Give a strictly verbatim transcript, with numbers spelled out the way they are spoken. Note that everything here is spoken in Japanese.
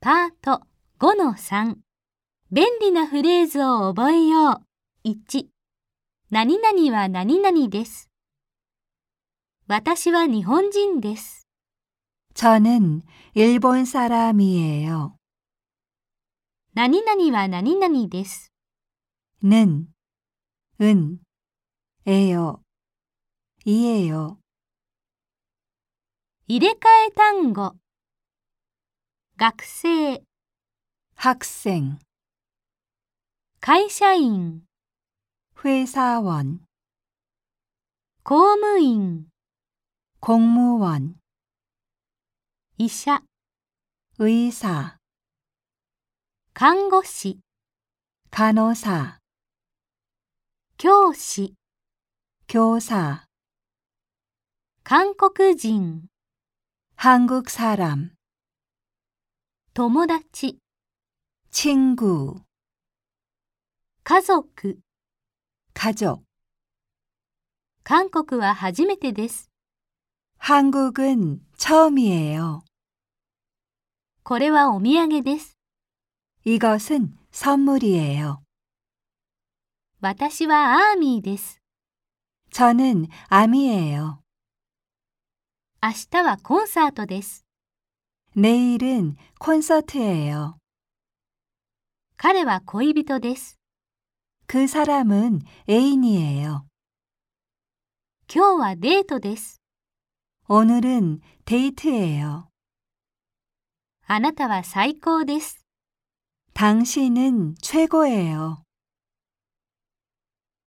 パート ごのさん 便利なフレーズを覚えよう。いち、何々は何々です。私は日本人です。 저는 일본 사람이에요. 何々は何々です。 는, 은, 에요, 이에요. 入れ替え単語。学生、 학생, 会社員、 회사원, 公務員、 공무원, 医者、 의사, 看護師、 간호사, 教師、 교사, 韓国人、 한국 사람, 友達、 친구, 家族。 가족. 韓国は初めてです。 한국은 처음이에요. これはお土産です。 이것은 선물이에요. 私はアーミーです。 저는 암이에요. 明日はコンサートです。 내일은 콘서트예요. 彼は恋人です。 그 사람은 애인이에요. 今日はデートです。 오늘은 데이트예요. あなたは最高です。 당신은 최고예요.